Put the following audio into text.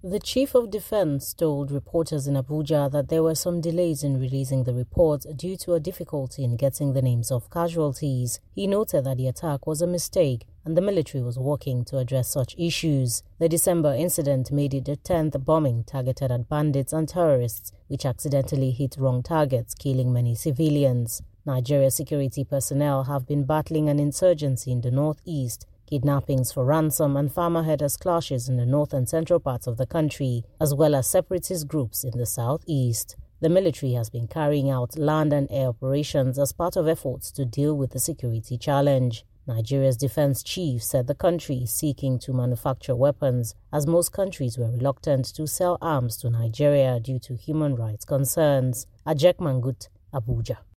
The Chief of Defense told reporters in Abuja that there were some delays in releasing the report due to a difficulty in getting the names of casualties. He noted that the attack was a mistake and the military was working to address such issues. The December incident made it the 10th bombing targeted at bandits and terrorists, which accidentally hit wrong targets, killing many civilians. Nigeria's security personnel have been battling an insurgency in the northeast, kidnappings for ransom and farmer herders clashes in the north and central parts of the country, as well as separatist groups in the southeast. The military has been carrying out land and air operations as part of efforts to deal with the security challenge. Nigeria's defense chief said the country is seeking to manufacture weapons, as most countries were reluctant to sell arms to Nigeria due to human rights concerns. Ajek Mangut, Abuja.